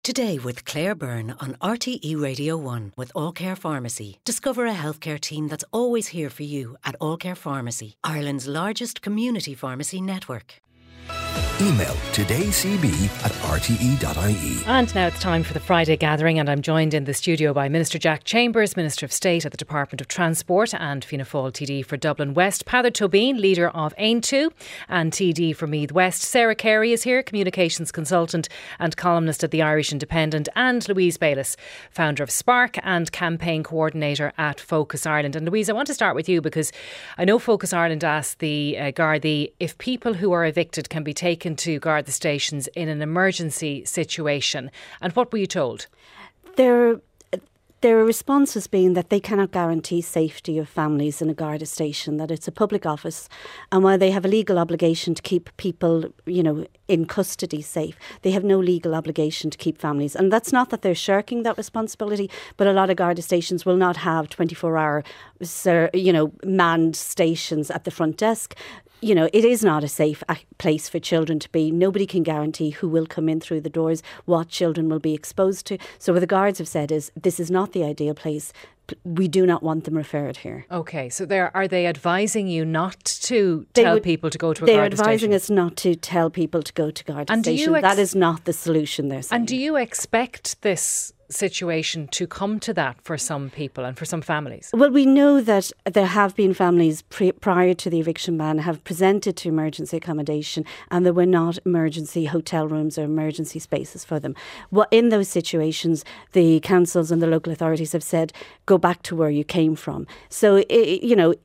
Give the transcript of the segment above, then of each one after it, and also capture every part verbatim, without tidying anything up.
Today with Claire Byrne on R T E Radio one with All Care Pharmacy. Discover a healthcare team that's always here for you at All Care Pharmacy, Ireland's largest community pharmacy network. Email todaycb at r t e dot i e. And now it's time for the Friday Gathering, and I'm joined in the studio by Minister Jack Chambers, Minister of State at the Department of Transport, and Fianna Fáil T D for Dublin West, Peadar Tobin, leader of Aontú, and T D for Meath West. Sarah Carey is here, communications consultant and columnist at the Irish Independent, and Louise Bayliss, founder of Spark and campaign coordinator at Focus Ireland. And Louise, I want to start with you because I know Focus Ireland asked the uh, Gardaí if people who are evicted can be taken to Garda stations in an emergency situation. And what were you told? Their, their response has been that they cannot guarantee safety of families in a Garda station, that it's a public office, and while they have a legal obligation to keep people, you know, in custody safe, they have no legal obligation to keep families. And that's not that they're shirking that responsibility, but a lot of Garda stations will not have twenty-four hour, you know, manned stations at the front desk. You know, it is not a safe place for children to be. Nobody can guarantee who will come in through the doors, what children will be exposed to. So what the guards have said is this is not the ideal place. We do not want them referred here. OK, so there, are they advising you not to they tell would, people to go to a Garda station? They're advising us not to tell people to go to Garda and station. Ex- that is not the solution, they're saying. And do you expect this situation to come to that for some people and for some families? Well, we know that there have been families pre- prior to the eviction ban have presented to emergency accommodation, and there were not emergency hotel rooms or emergency spaces for them. Well, in those situations, the councils and the local authorities have said, go back to where you came from. So, it, you know,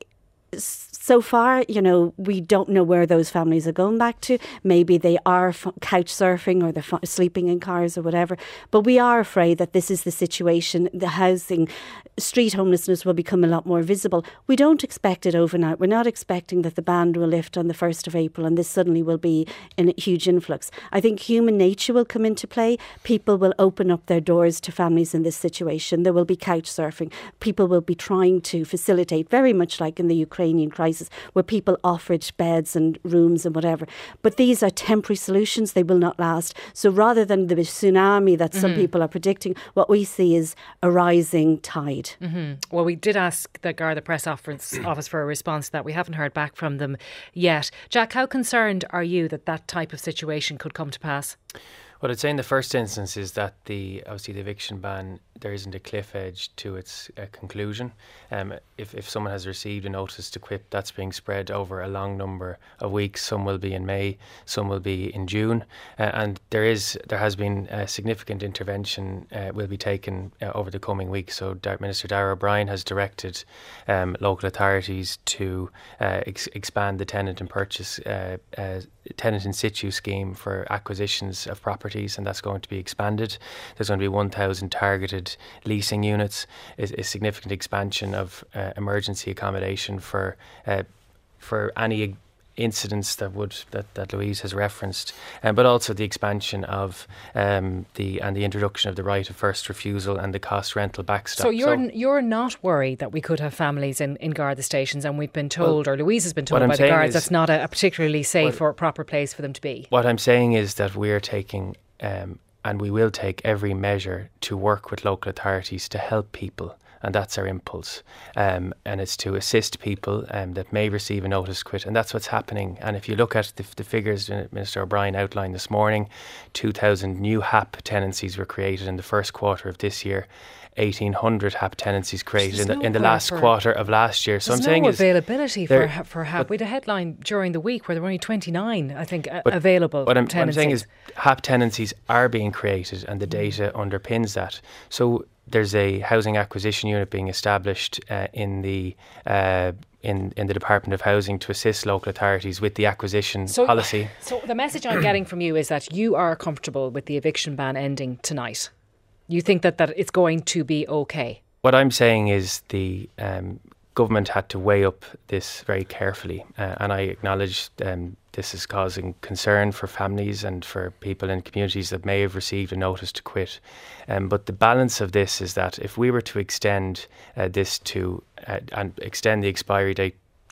so far, you know, we don't know where those families are going back to. Maybe they are f- couch surfing or they're f- sleeping in cars or whatever. But we are afraid that this is the situation. The housing, street homelessness will become a lot more visible. We don't expect it overnight. We're not expecting that the ban will lift on the first of April and this suddenly will be in a huge influx. I think human nature will come into play. People will open up their doors to families in this situation. There will be couch surfing. People will be trying to facilitate, very much like in the Ukrainian crisis, where people offered beds and rooms and whatever. But these are temporary solutions. They will not last. So rather than the tsunami that mm-hmm. some people are predicting, what we see is a rising tide. Mm-hmm. Well, we did ask the Garda Press Office, office for a response to that. We haven't heard back from them yet. Jack, how concerned are you that that type of situation could come to pass? What I'd say in the first instance is that the obviously the eviction ban, there isn't a cliff edge to its uh, conclusion. Um, if, if someone has received a notice to quit, that's being spread over a long number of weeks. Some will be in May, some will be in June, uh, and there is there has been a significant intervention uh, will be taken uh, over the coming weeks. So Dar- Minister Darragh O'Brien has directed um, local authorities to uh, ex- expand the tenant and purchase uh, uh, tenant in situ scheme for acquisitions of properties, and that's going to be expanded. There's going to be one thousand targeted leasing units, is a significant expansion of uh, emergency accommodation for uh, for any incidents that would that, that Louise has referenced, um, but also the expansion of um, the and the introduction of the right of first refusal and the cost rental backstop. So you're so, you're not worried that we could have families in, in Garda stations, and we've been told, well, or Louise has been told by the guards, that's not a, a particularly safe well, or proper place for them to be. What I'm saying is that we're taking um, and we will take every measure to work with local authorities to help people. And that's our impulse. Um, and it's to assist people um, that may receive a notice to quit. And that's what's happening. And if you look at the, the figures Minister O'Brien outlined this morning, two thousand new H A P tenancies were created in the first quarter of this year. eighteen hundred H A P tenancies created in the, in the last quarter of last year. So I'm no saying is availability there, for for H A P. We had a headline during the week where there were only twenty-nine, I think, but available. What I'm, tenancies. what I'm saying is H A P tenancies are being created, and the data underpins that. So there's a housing acquisition unit being established uh, in the uh, in in the Department of Housing to assist local authorities with the acquisition so, policy. So the message I'm getting from you is that you are comfortable with the eviction ban ending tonight. You think that, that it's going to be okay? What I'm saying is the um, government had to weigh up this very carefully, uh, and I acknowledge um, this is causing concern for families and for people in communities that may have received a notice to quit. Um, but the balance of this is that if we were to extend uh, this to uh, and extend the expiry date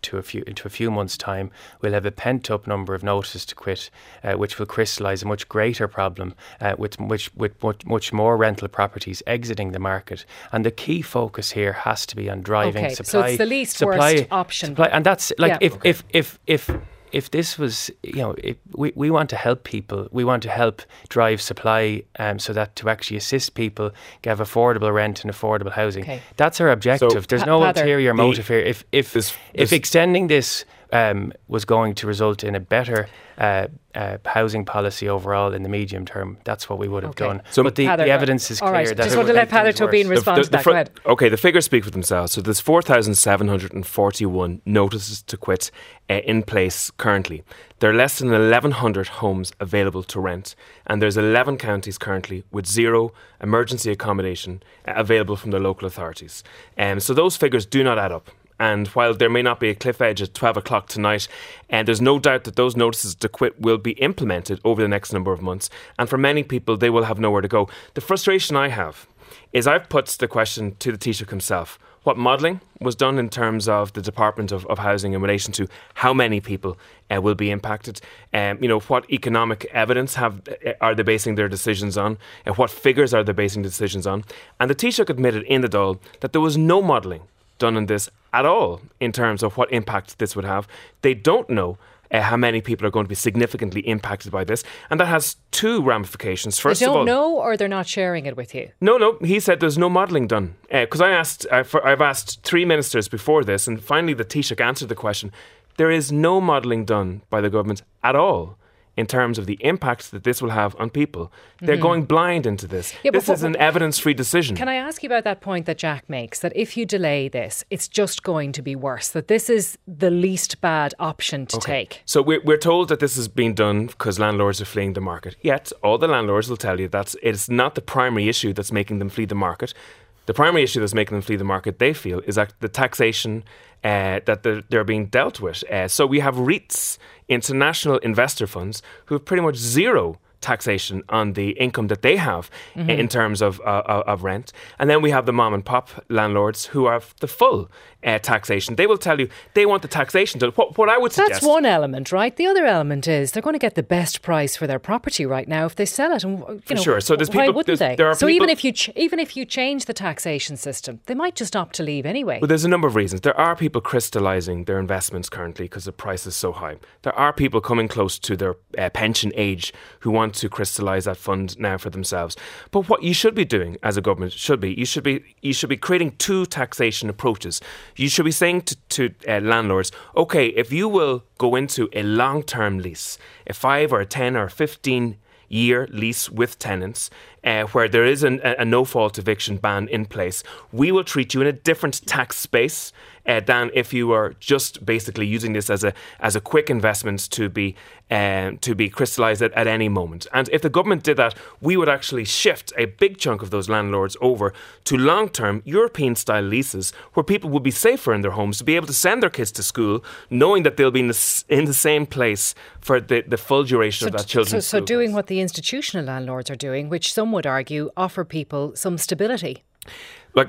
to a few into a few months' time, we'll have a pent-up number of notices to quit, uh, which will crystallise a much greater problem, uh, with which with much, much more rental properties exiting the market. And the key focus here has to be on driving okay, supply. So it's the least supply, worst option. Supply, and that's like yeah. if, okay. if if if if. If this was, you know, it, we, we want to help people, we want to help drive supply um, so that to actually assist people have affordable rent and affordable housing. Okay. That's our objective. So, There's no Pather, ulterior motive here. If if this, if this, extending this um, was going to result in a better uh, uh, housing policy overall in the medium term, that's what we would have okay. done. So but the, Pather, the evidence is all clear. Right. That just want to let Pather Tobin respond the, the, to that. fr- Go ahead. Okay, the figures speak for themselves. So there's four thousand seven hundred forty-one notices to quit uh, in place currently. There are less than eleven hundred homes available to rent, and there's eleven counties currently with zero emergency accommodation uh, available from the local authorities. Um, so those figures do not add up. And while there may not be a cliff edge at twelve o'clock tonight, and there's no doubt that those notices to quit will be implemented over the next number of months. And for many people, they will have nowhere to go. The frustration I have is I've put the question to the Taoiseach himself. What modelling was done in terms of the Department of, of Housing in relation to how many people uh, will be impacted? Um, you know, what economic evidence have uh, are they basing their decisions on? And uh, what figures are they basing decisions on? And the Taoiseach admitted in the Dáil that there was no modelling done on this at all in terms of what impact this would have. They don't know uh, how many people are going to be significantly impacted by this, and that has two ramifications. First they don't of all, know, or they're not sharing it with you? No, no. He said there's no modelling done because uh, I asked. Uh, for, I've asked three ministers before this, and finally the Taoiseach answered the question. There is no modelling done by the government at all in terms of the impact that this will have on people. They're mm-hmm. going blind into this. Yeah, this is an evidence-free decision. Can I ask you about that point that Jack makes, that if you delay this, it's just going to be worse, that this is the least bad option to okay. take? So we're, we're told that this is being done because landlords are fleeing the market. Yet, all the landlords will tell you that it's not the primary issue that's making them flee the market. The primary issue that's making them flee the market, they feel, is that the taxation uh, that they're, they're being dealt with. Uh, so we have REITs, international investor funds, who have pretty much zero taxation on the income that they have mm-hmm. in terms of uh, of rent. And then we have the mom and pop landlords who have the full uh, taxation. They will tell you they want the taxation done. What, what I would suggest... That's one element, right? The other element is they're going to get the best price for their property right now if they sell it. And, you for know, sure. So there's why people, wouldn't they? There are so people, even if you ch- even if you change the taxation system, they might just opt to leave anyway. Well, there's a number of reasons. There are people crystallising their investments currently because the price is so high. There are people coming close to their uh, pension age who want to crystallise that fund now for themselves. But what you should be doing as a government should be you should be you should be creating two taxation approaches. You should be saying to, to uh, landlords, okay, if you will go into a long-term lease, a five or a ten or a fifteen year lease with tenants, uh, where there is an, a, a no-fault eviction ban in place, we will treat you in a different tax space uh, than if you were just basically using this as a as a quick investment to be um, to be crystallised at, at any moment. And if the government did that, we would actually shift a big chunk of those landlords over to long-term European-style leases, where people would be safer in their homes to be able to send their kids to school, knowing that they'll be in the, in the same place for the, the full duration so, of that children's So, so doing place. what the institutional landlords are doing, which some would argue offer people some stability. Like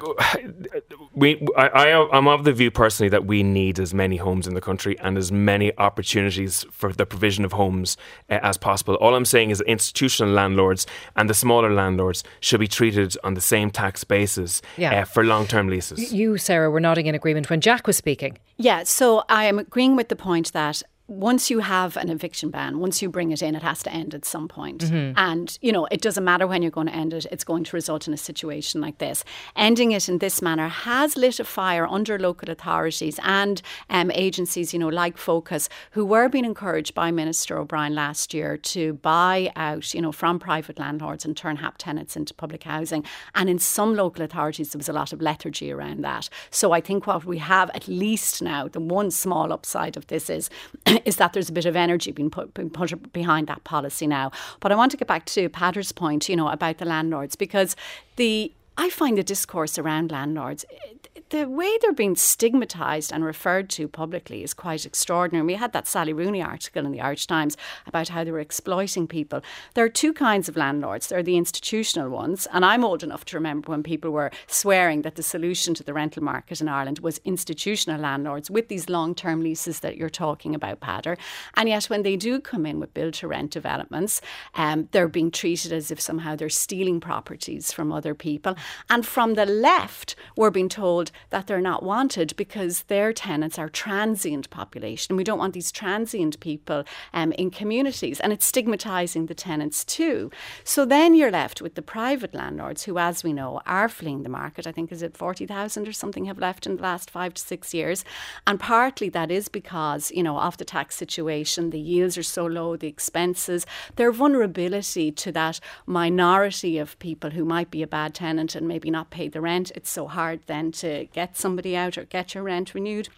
we, I, I, I'm of the view personally that we need as many homes in the country and as many opportunities for the provision of homes uh, as possible. All I'm saying is that institutional landlords and the smaller landlords should be treated on the same tax basis yeah. uh, for long-term leases. You, Sarah, were nodding in agreement when Jack was speaking. Yeah, so I am agreeing with the point that once you have an eviction ban, once you bring it in, it has to end at some point. Mm-hmm. And, you know, it doesn't matter when you're going to end it. It's going to result in a situation like this. Ending it in this manner has lit a fire under local authorities and um, agencies, you know, like Focus, who were being encouraged by Minister O'Brien last year to buy out, you know, from private landlords and turn H A P tenants into public housing. And in some local authorities, there was a lot of lethargy around that. So I think what we have, at least now, the one small upside of this is... is that there's a bit of energy being put, being put behind that policy now. But I want to get back to Patter's point, you know, about the landlords, because the I find the discourse around landlords, the way they're being stigmatised and referred to publicly is quite extraordinary. We had that Sally Rooney article in the Irish Times about how they were exploiting people. There are two kinds of landlords. There are the institutional ones, and I'm old enough to remember when people were swearing that the solution to the rental market in Ireland was institutional landlords with these long-term leases that you're talking about, Peadar. And yet when they do come in with build-to-rent developments, um, they're being treated as if somehow they're stealing properties from other people. And from the left, we're being told that they're not wanted because their tenants are transient population. We don't want these transient people um, in communities, and it's stigmatising the tenants too. So then you're left with the private landlords who, as we know, are fleeing the market. I think, is it forty thousand or something have left in the last five to six years? And partly that is because, you know, of the tax situation, the yields are so low, the expenses, their vulnerability to that minority of people who might be a bad tenant and maybe not pay the rent. It's so hard then to get somebody out or get your rent renewed.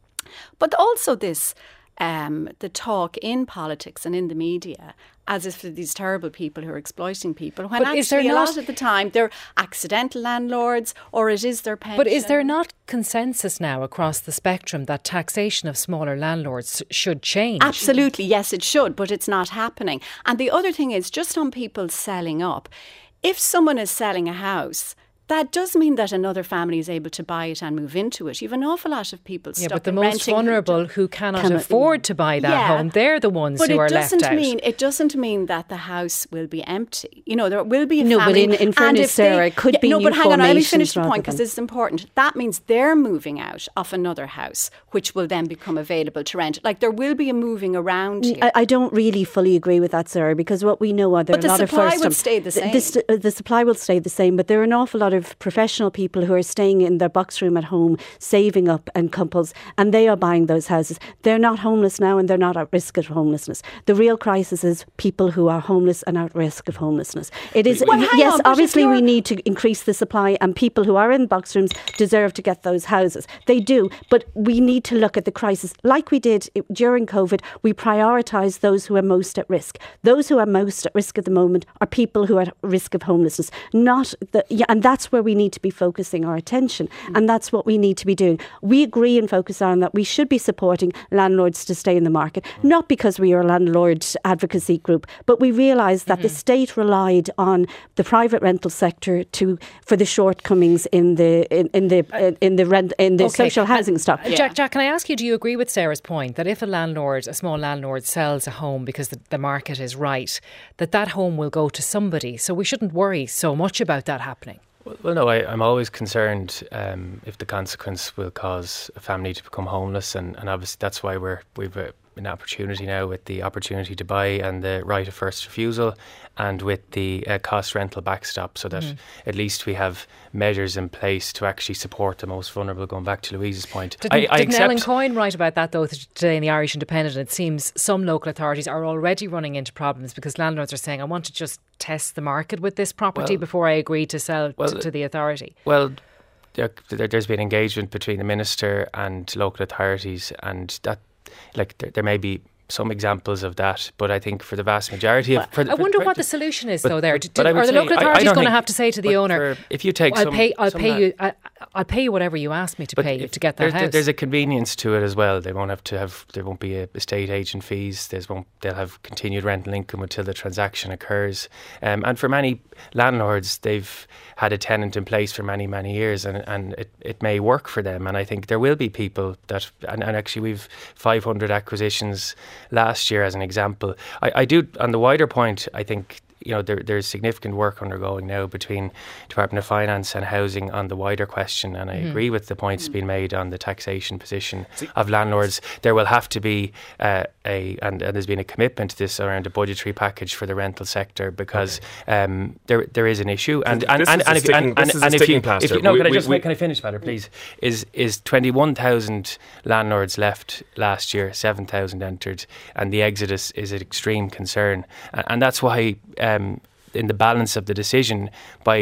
But also this, um, the talk in politics and in the media as if they're these terrible people who are exploiting people, when but actually a not, lot of the time they're accidental landlords, or it is their pension. But is there not consensus now across the spectrum that taxation of smaller landlords should change? Absolutely, yes it should, but it's not happening. And the other thing is, just on people selling up, if someone is selling a house, that does mean that another family is able to buy it and move into it. You have an awful lot of people stuck Yeah, but the in most vulnerable who, who cannot, cannot afford to buy that yeah, home, they're the ones who are left out. But mean, it doesn't mean that the house will be empty. You know, there will be a no, family. No, but in, in fairness, Sarah, it could yeah, be No, new but hang on, let me finish the than... point because this is important. That means they're moving out of another house, which will then become available to rent. Like, there will be a moving around here. I, I don't really fully agree with that, Sarah, because what we know are there but are a lot of first first... But the supply will stay the same. The, the, the supply will stay the same, but there are an awful lot of professional people people who are staying in their box room at home, saving up, and couples, and they are buying those houses. They're not homeless now, and they're not at risk of homelessness. The real crisis is people who are homeless and at risk of homelessness. It is well, yes, on, obviously we need to increase the supply, and people who are in box rooms deserve to get those houses. They do, but we need to look at the crisis like we did during COVID. We prioritise those who are most at risk. Those who are most at risk at the moment are people who are at risk of homelessness. Not the yeah, and that's where we need to be focusing our attention, mm. and that's what we need to be doing. We agree and focus on that we should be supporting landlords to stay in the market, not because we are a landlord advocacy group, but we realise that mm-hmm. the state relied on the private rental sector to for the shortcomings in the in, in the in, in the rent in the okay. social housing uh, stock. Yeah. Jack, Jack, can I ask you? Do you agree with Sarah's point that if a landlord, a small landlord, sells a home because the, the market is right, that that home will go to somebody? So we shouldn't worry so much about that happening. Well, well no, I, I'm always concerned um, if the consequence will cause a family to become homeless, and, and obviously that's why we're we've a, an opportunity now with the opportunity to buy and the right of first refusal, and with the uh, cost rental backstop, so that mm. at least we have measures in place to actually support the most vulnerable. Going back to Louise's point, didn't, I, I didn't accept Ellen Coyne write about that though today in the Irish Independent? It seems some local authorities are already running into problems because landlords are saying, I want to just test the market with this property well, before I agree to sell well, to, to the authority. Well, there, there's been engagement between the minister and local authorities, and that, like, there, there may be some examples of that, but I think for the vast majority of... For the, I wonder for, what the solution is, but, though. There, but, but are the local authorities going to have to say to the but owner, for, "If you take, I'll some, pay, I'll some pay that, you, I, I'll pay you whatever you ask me to pay you to get that there's, house." There's a convenience to it as well. They won't have to have. There won't be a estate agent fees. There's won't. They'll have continued rental income until the transaction occurs. Um, and for many landlords, they've had a tenant in place for many, many years, and, and it, it may work for them. And I think there will be people that, and, and actually we've five hundred acquisitions last year as an example. I, I do, on the wider point, I think, you know, there, there's significant work undergoing now between Department of Finance and Housing on the wider question, and I mm-hmm. agree with the points mm-hmm. being made on the taxation position See, of landlords. There will have to be uh, a, and, and there's been a commitment to this around a budgetary package for the rental sector, because okay. um, there there is an issue, and and, and, and if you, and, and, and if you, if you no, we, can I just we, wait, can I finish, Peadar, please? Is is twenty-one thousand landlords left last year, seven thousand entered, and the exodus is an extreme concern, and, and that's why. Um, in the balance of the decision, by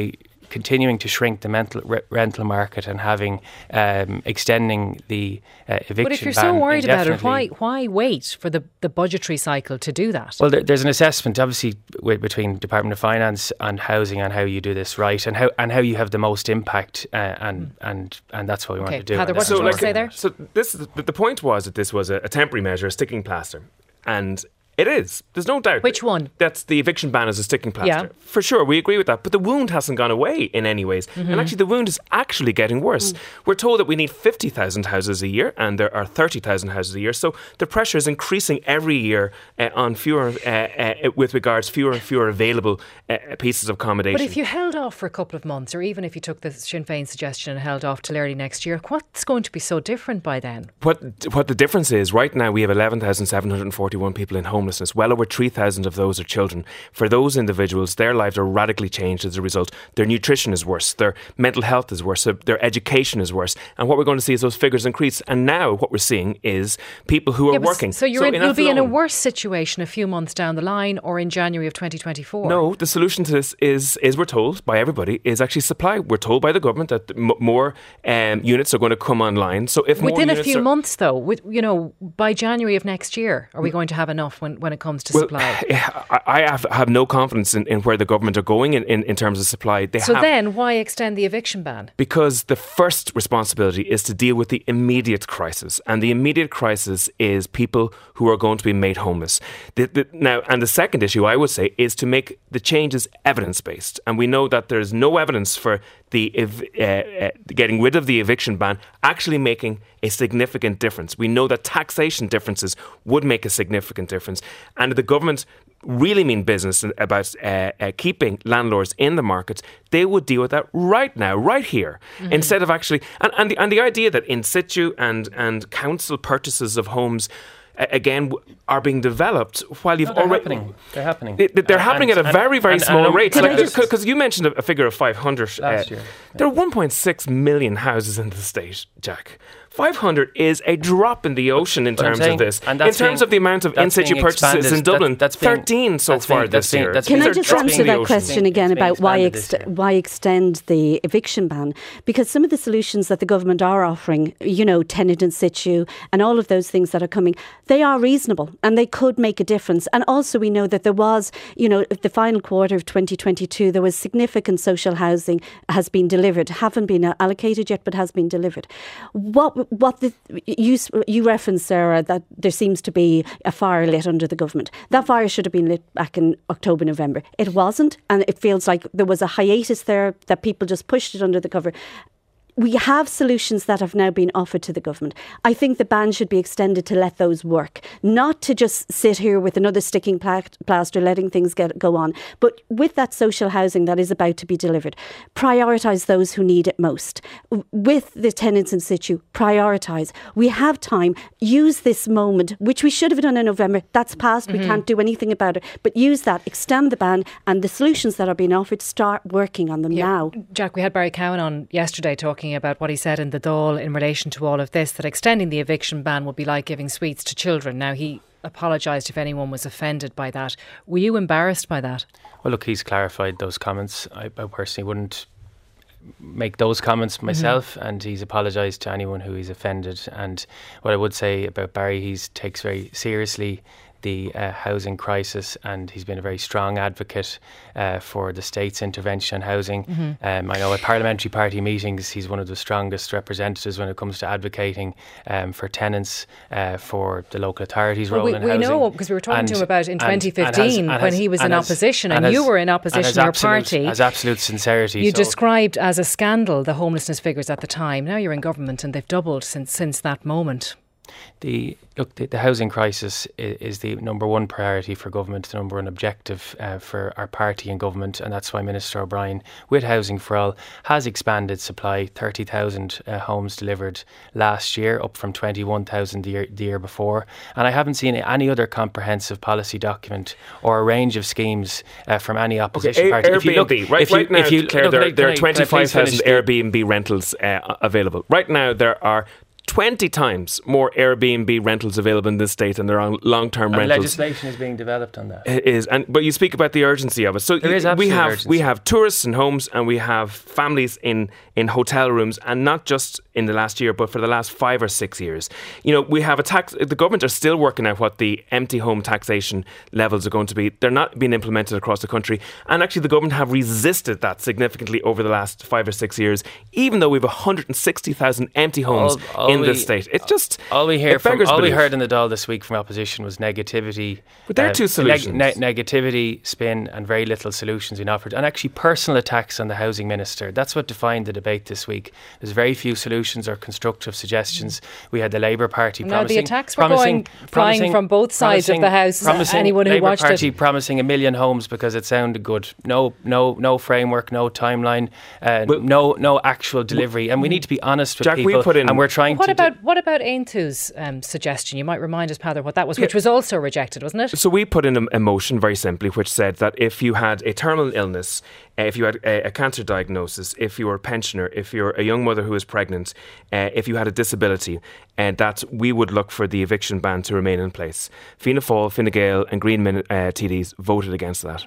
continuing to shrink the mental re- rental market and having um, extending the uh, eviction ban. But if you're so worried about it, why why wait for the, the budgetary cycle to do that? Well, there, there's an assessment, obviously, w- between Department of Finance and Housing on how you do this right and how and how you have the most impact, uh, and mm. and and that's what we okay. want to do. Heather, what so, do you like, want to say there? So this is, the, the point was that this was a, a temporary measure, a sticking plaster, and it is. There's no doubt. Which one? That's the eviction ban as a sticking plaster. Yeah. For sure, we agree with that. But the wound hasn't gone away in any ways. Mm-hmm. And actually, the wound is actually getting worse. Mm. We're told that we need fifty thousand houses a year, and there are thirty thousand houses a year. So the pressure is increasing every year uh, on fewer, uh, uh, with regards fewer and fewer available uh, pieces of accommodation. But if you held off for a couple of months, or even if you took the Sinn Féin suggestion and held off till early next year, what's going to be so different by then? What what the difference is, right now we have eleven thousand seven hundred forty-one people in homelessness. Well over three thousand of those are children. For those individuals, their lives are radically changed as a result. Their nutrition is worse, their mental health is worse, their education is worse. And what we're going to see is those figures increase. And now what we're seeing is people who yeah, are working. So, you're so in, in you'll be in a worse situation a few months down the line, or in January of twenty twenty-four. No, the solution to this is, is we're told by everybody, is actually supply. We're told by the government that m- more um, units are going to come online. So if Within more a few are, months, though, with, you know, by January of next year, are we going to have enough when, when it comes to well, supply? I have, have no confidence in, in where the government are going in, in, in terms of supply. They so have, then why extend the eviction ban? Because the first responsibility is to deal with the immediate crisis. And the immediate crisis is people who are going to be made homeless. The, the, now, and the second issue, I would say, is to make the changes evidence-based. And we know that there's no evidence for the uh, uh, getting rid of the eviction ban actually making a significant difference. We know that taxation differences would make a significant difference. And the government really mean business about uh, uh, keeping landlords in the markets, they would deal with that right now, right here, mm-hmm. instead of actually... And, and, the, and the idea that in situ and, and council purchases of homes again are being developed while you've no, they're already happening. They're happening. They, they're uh, happening and, at a very very and, small and, rate. Because like, you mentioned a, a figure of five hundred last uh, year. There are one point six million houses in the state, Jack. five hundred is a drop in the ocean in but terms saying, of this. in terms being, of the amount of in situ purchases in Dublin, that, that's being, thirteen so far being, this being, year. Can I just answer that question being, again about why ex- ex- why extend the eviction ban? Because some of the solutions that the government are offering, you know, tenant in situ and all of those things that are coming, they are reasonable and they could make a difference. And also we know that there was, you know, the final quarter of twenty twenty-two, there was significant social housing has been delivered, haven't been allocated yet, but has been delivered. What what the You, you referenced, Sarah, that there seems to be a fire lit under the government. That fire should have been lit back in October, November. It wasn't, and it feels like there was a hiatus there that people just pushed it under the cover. We have solutions that have now been offered to the government. I think the ban should be extended to let those work, not to just sit here with another sticking plaster, letting things get go on. But with that social housing that is about to be delivered, prioritise those who need it most. With the tenants in situ, prioritise. We have time. Use this moment, which we should have done in November. That's past. Mm-hmm. We can't do anything about it. But use that, extend the ban, and the solutions that are being offered, start working on them yeah. now. Jack, we had Barry Cowan on yesterday talking about what he said in the Dáil in relation to all of this, that extending the eviction ban would be like giving sweets to children. Now, he apologised if anyone was offended by that. Were you embarrassed by that? Well, look, he's clarified those comments. I, I personally wouldn't make those comments myself, mm-hmm. and he's apologised to anyone who he's offended. And what I would say about Barry, he takes very seriously the uh, housing crisis, and he's been a very strong advocate uh, for the state's intervention on housing. Mm-hmm. Um, I know at parliamentary party meetings he's one of the strongest representatives when it comes to advocating um, for tenants, uh, for the local authorities' well, role we, in we housing. We know, because we were talking and, to him about in and, twenty fifteen and has, and when has, he was in has, opposition and, and you has, were in opposition, your absolute, party. As absolute sincerity. You so. described as a scandal the homelessness figures at the time. Now you're in government and they've doubled since since that moment. The look, the, the housing crisis is, is the number one priority for government, the number one objective uh, for our party in government, and that's why Minister O'Brien, with Housing for All, has expanded supply. thirty thousand uh, homes delivered last year, up from twenty-one thousand the year, the year before. And I haven't seen any other comprehensive policy document or a range of schemes uh, from any opposition okay, party. Airbnb, if you look, right, if you, right now, if you, Claire, look, there, can there I, are twenty-five thousand Airbnb rentals uh, available. Right now, there are twenty times more Airbnb rentals available in this state than there are long-term and rentals. Legislation is being developed on that. It is, and but you speak about the urgency of it. So there is we have urgency. we have tourists in homes, and we have families in in hotel rooms, and not just in the last year, but for the last five or six years. You know, we have a tax. The government are still working out what the empty home taxation levels are going to be. They're not being implemented across the country, and actually the government have resisted that significantly over the last five or six years, even though we have one hundred sixty thousand empty homes all, all in we, this state. It's just all we hear from all belief. we heard in the Dáil this week from opposition was negativity. But there are uh, two solutions: neg- ne- negativity, spin, and very little solutions being offered, and actually personal attacks on the housing minister. That's what defined the debate this week. There's very few solutions or constructive suggestions. We had the Labour Party no, promising, the attacks were promising, going flying from both sides of the house. Promising anyone who Labour watched Party it, promising a million homes because it sounded good. No, no, no framework, no timeline, uh, well, no, no actual delivery. And we need to be honest with Jack, people. we put in, and we're trying what to. About do, what about Aontú's um, suggestion? You might remind us, Peadar, what that was, which was also rejected, wasn't it? So we put in a, a motion very simply, which said that if you had a terminal illness, uh, if you had a, a cancer diagnosis, if you were a pensioner, if you're a young mother who is pregnant, uh, if you had a disability, and that we would look for the eviction ban to remain in place. Fianna Fáil, Fine Gael and Green Min- uh, T Ds voted against that.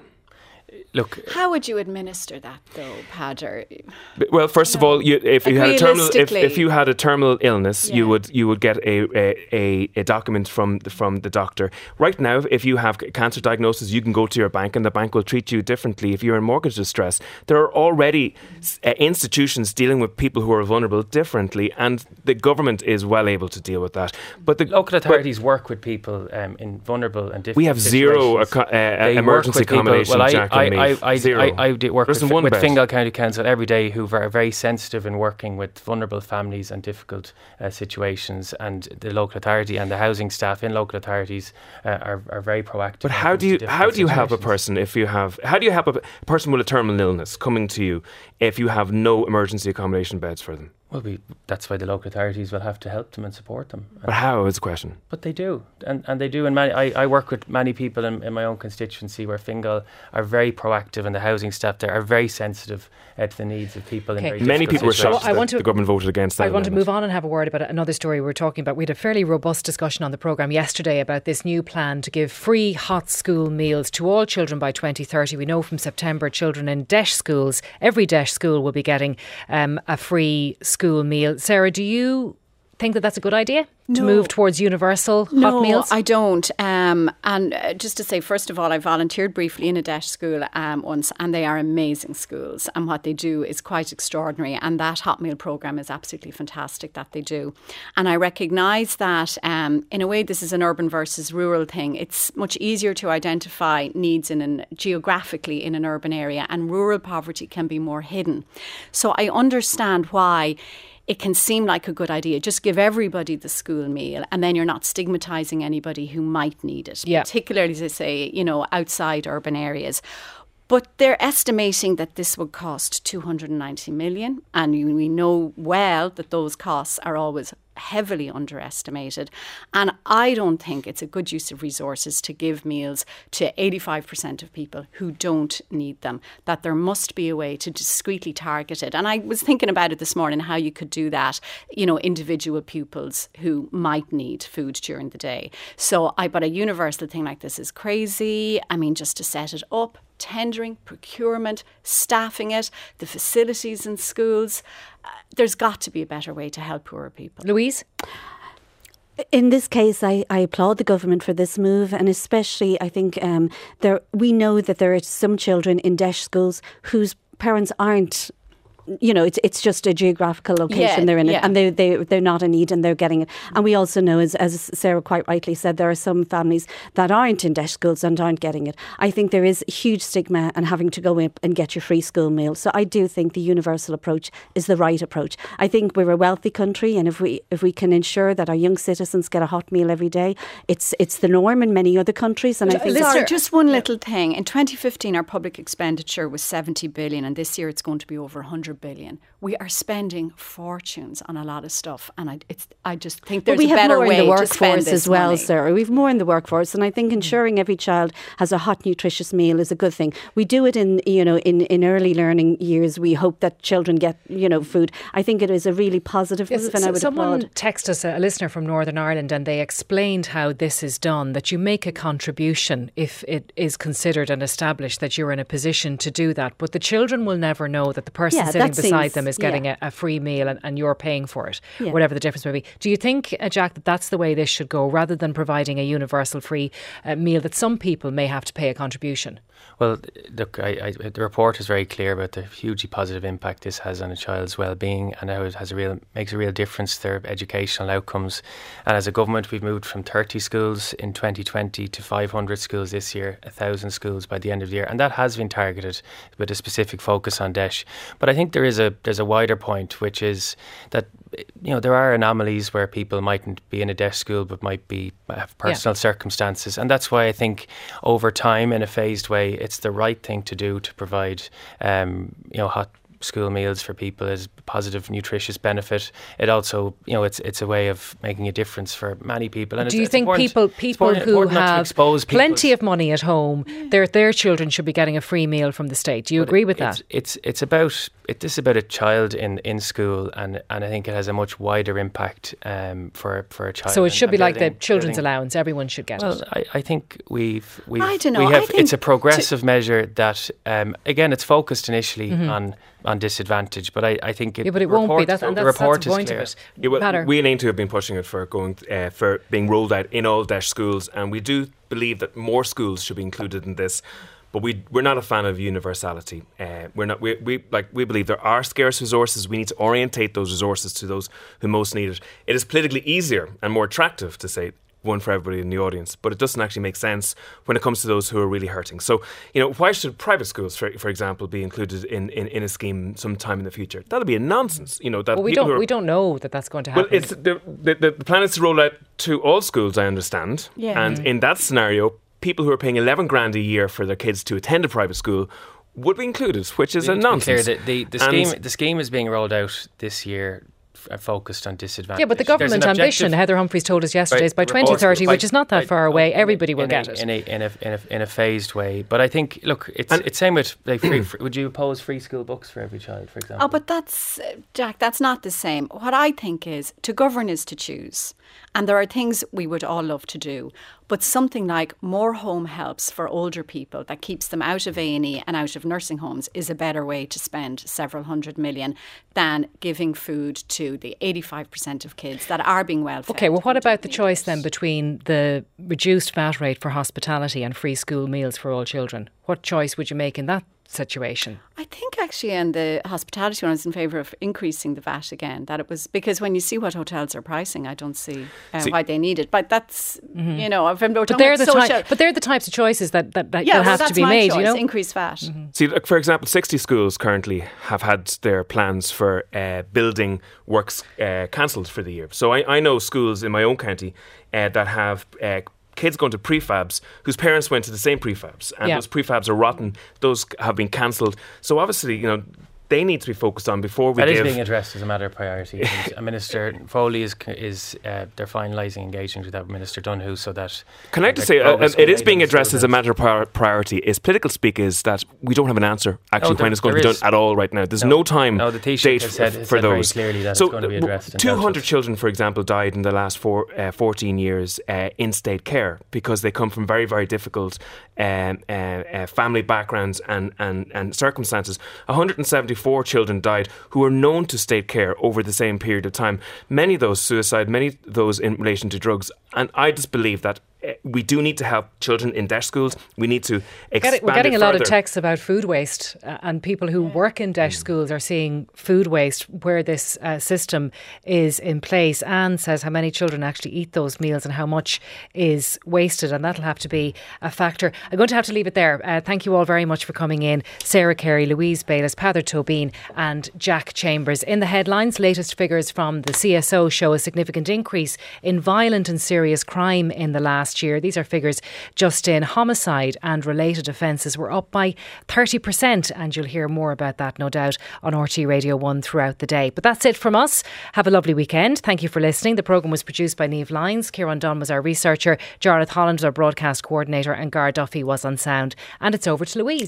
Look, how would you administer that, though, Peadar? Well, first no. of all, you, if you like had a terminal, if, if you had a terminal illness, yeah. you would you would get a, a, a document from the, from the doctor. Right now, if you have a cancer diagnosis, you can go to your bank, and the bank will treat you differently. If you're in mortgage distress, there are already uh, institutions dealing with people who are vulnerable differently, and the government is well able to deal with that. But the local authorities work with people um, in vulnerable and difficult we have situations. zero uh, emergency accommodation. Well, I, Jack I, and I, I, Zero. I, I did work with, with, with bed. Fingal County Council every day, who are very sensitive in working with vulnerable families and difficult uh, situations, and the local authority and the housing staff in local authorities uh, are, are very proactive. But how do you how do you help a person if you have how do you help a person with a terminal illness coming to you if you have no emergency accommodation beds for them? Well, we, that's why the local authorities will have to help them and support them. But how is the question? But they do, and and they do. And many, I, I work with many people in, in my own constituency where Fingal are very proactive, and the housing staff there are very sensitive uh, to the needs of people. Okay. In very Many people were shocked well, I that want to, the government voted against that. I want amendment. to move on and have a word about another story we were talking about. We had a fairly robust discussion on the programme yesterday about this new plan to give free hot school meals to all children by twenty thirty. We know from September children in D E S H schools, every D E S H school will be getting um, a free school meal. Sarah, do you think that that's a good idea to No. move towards universal no, hot meals? I don't. Um, and uh, just to say, first of all, I volunteered briefly in a D E S H school um, once, and they are amazing schools. And what they do is quite extraordinary. And that hot meal programme is absolutely fantastic that they do. And I recognise that, um, in a way, this is an urban versus rural thing. It's much easier to identify needs in an, geographically in an urban area, and rural poverty can be more hidden. So I understand why it can seem like a good idea. Just give everybody the school meal, and then you're not stigmatising anybody who might need it, yeah. particularly, as I say, you know, outside urban areas. But they're estimating that this would cost two hundred ninety million, and we know well that those costs are always heavily underestimated. And I don't think it's a good use of resources to give meals to eighty-five percent of people who don't need them, that there must be a way to discreetly target it. And I was thinking about it this morning, how you could do that, you know, individual pupils who might need food during the day. So I, but a universal thing like this is crazy. I mean, just to set it up, tendering, procurement, staffing it, the facilities in schools. Uh, there's got to be a better way to help poorer people. Louise? In this case, I, I applaud the government for this move, and especially I think um, there we know that there are some children in D E S H schools whose parents aren't, you know, it's it's just a geographical location Yeah, they're in, yeah. it, and they they they're not in need and they're getting it. And we also know, as as Sarah quite rightly said, there are some families that aren't in D E S H schools and aren't getting it. I think there is huge stigma and having to go up and get your free school meal. So I do think the universal approach is the right approach. I think we're a wealthy country, and if we if we can ensure that our young citizens get a hot meal every day, it's it's the norm in many other countries. And I think Sorry, just one little thing. In twenty fifteen, our public expenditure was seventy billion, and this year it's going to be over one hundred hundred billion. We are spending fortunes on a lot of stuff, and I, it's, I just think there's but we a better have more way in the to spend workforce this as well, money. Sarah. We've more in the workforce, and I think ensuring every child has a hot, nutritious meal is a good thing. We do it in, you know, in, in early learning years. We hope that children get, you know, food. I think it is a really positive Yes, move, and so I would someone applaud. texted us, a listener from Northern Ireland, and they explained how this is done, that you make a contribution if it is considered and established that you're in a position to do that. But the children will never know that the person Yeah, sitting that beside seems- them is getting yeah. a, a free meal and, and you're paying for it, Yeah. whatever the difference may be. Do you think, uh, Jack, that that's the way this should go, rather than providing a universal free uh, meal that some people may have to pay a contribution? Well, look, I, I, the report is very clear about the hugely positive impact this has on a child's well-being, and how it has a real makes a real difference to their educational outcomes. And as a government, we've moved from thirty schools in twenty twenty to five hundred schools this year, one thousand schools by the end of the year, and that has been targeted with a specific focus on D E S H. But I think there is a there's a wider point, which is that, you know, there are anomalies where people mightn't be in a D E S H school but might be have personal yeah. circumstances, and that's why I think over time, in a phased way, it's the right thing to do to provide um, you know hot school meals for people as positive nutritious benefit. It also, you know, it's it's a way of making a difference for many people. And do it's, you it's think people people important, who important have plenty of money at home, their their children should be getting a free meal from the state? Do you but agree with it's, that? It's it's about it, this is about a child in, in school, and, and I think it has a much wider impact um, for for a child. So it should and, be and like building, the children's building. allowance. Everyone should get well, it. I, I think we've we've I don't know. we have I think it's a progressive measure that um, again it's focused initially mm-hmm. on on disadvantage, but I, I think it, yeah, but it report, won't be. That's, and the that's, report that's the point is of clear. it. Yeah, well, Peadar. we in Aontú have been pushing it for going uh, for being rolled out in all D E S H schools, and we do believe that more schools should be included in this. But we we're not a fan of universality. Uh, we're not. We, we like we believe there are scarce resources. We need to orientate those resources to those who most need it. It is politically easier and more attractive to say one for everybody in the audience, but it doesn't actually make sense when it comes to those who are really hurting. So, you know, why should private schools, for, for example, be included in, in, in a scheme sometime in the future? That'll be a nonsense. You know, that well, we people don't who are, we don't know that that's going to happen. well, it's the, the the plan is to roll out to all schools, I understand. Yeah. And in that scenario, people who are paying eleven grand a year for their kids to attend a private school would be included, which is We a need to be nonsense. clear that the, the scheme the scheme is being rolled out this year, f- focused on disadvantage. Yeah, but the There's government an ambition, objective- Heather Humphreys told us yesterday, is by Right, twenty thirty, right, which is not that right, far away. in a- Everybody will in get a, it. in a in a in a in a phased way. But I think, look, it's And- it's same with like free, free. Would you oppose free school books for every child, for example? Oh, but that's, uh, Jack, that's not the same. What I think is to govern is to choose. And there are things we would all love to do. But something like more home helps for older people that keeps them out of A and E and out of nursing homes is a better way to spend several hundred million than giving food to the eighty-five percent of kids that are being well fed. Okay, well, what who about the don't need choice it. then between the reduced V A T rate for hospitality and free school meals for all children? What choice would you make in that situation? I think actually in the hospitality one, I was in favour of increasing the V A T again. That it was because when you see what hotels are pricing, I don't see, uh, See- why they need it. But that's Mm-hmm. you know, if I'm But talking they're about the social, type, but they're the types of choices that that, that yeah, will well, have that's to be my made. choice. You know, Increase V A T. See, like, for example, sixty schools currently have had their plans for uh, building works uh, cancelled for the year. So I, I know schools in my own county uh, that have uh, kids going to prefabs whose parents went to the same prefabs, and Yeah. those prefabs are rotten. Those have been cancelled. So obviously, you know, they need to be focused on before we That is give. being addressed as a matter of priority. And Minister Foley is is uh, they're finalising engagement with that Minister Dunhu so that. Can I uh, just that say, uh, progress it will is be being made on addressed as a schools. matter of prior- priority. Its political speak is that we don't have an answer actually No, there- when it's going to there be is. done at all right now. There's No. no, time No, the Taoiseach date has f- said- for has said very those. clearly that so it's going to be uh, addressed and two dealt hundred with. children, for example, died in the last four, uh, fourteen years uh, in state care because they come from very, very difficult um, uh, uh, family backgrounds and, and, and circumstances. one hundred seventy-four children died who were known to state care over the same period of time. Many of those suicide, many of those in relation to drugs. And I just believe that uh, we do need to help children in D E S H schools. We need to expand Get it- we're getting it a lot of further. texts about food waste, uh, and people who work in D E S H schools are seeing food waste where this uh, system is in place. Anne says how many children actually eat those meals and how much is wasted, and that'll have to be a factor. I'm going to have to leave it there. Uh, thank you all very much for coming in. Sarah Carey, Louise Bayliss, Peadar Tobin and Jack Chambers. In the headlines, latest figures from the C S O show a significant increase in violent and serious crime in the last last year. These are figures just in. Homicide and related offences were up by thirty percent, and you'll hear more about that, no doubt, on R T E Radio one throughout the day. But that's it from us. Have a lovely weekend. Thank you for listening. The programme was produced by Niamh Lyons. Kieran Dunn was our researcher. Jarlath Holland was our broadcast coordinator, and Gar Duffy was on sound. And it's over to Louise.